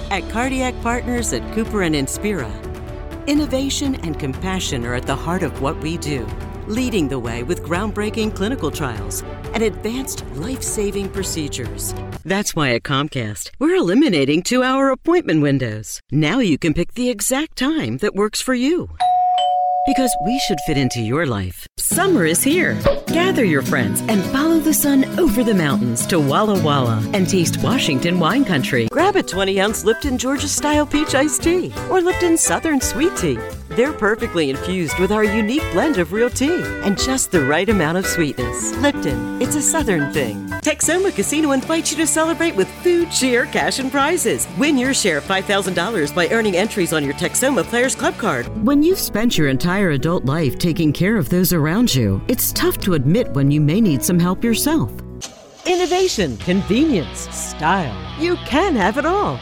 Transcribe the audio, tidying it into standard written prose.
At Cardiac Partners at Cooper and Inspira, innovation and compassion are at the heart of what we do, leading the way with groundbreaking clinical trials and advanced life-saving procedures. That's why at Comcast, we're eliminating 2-hour appointment windows. Now you can pick the exact time that works for you. Because we should fit into your life. Summer is here. Gather your friends and follow the sun over the mountains to Walla Walla and taste Washington wine country. Grab a 20-ounce Lipton Georgia-style peach iced tea or Lipton Southern sweet tea. They're perfectly infused with our unique blend of real tea and just the right amount of sweetness. Lipton, it's a Southern thing. Texoma Casino invites you to celebrate with food, cheer, cash, and prizes. Win your share of $5,000 by earning entries on your Texoma Players Club card. When you've spent your entire adult life taking care of those around you, it's tough to admit when you may need some help yourself. Innovation, convenience, style. You can have it all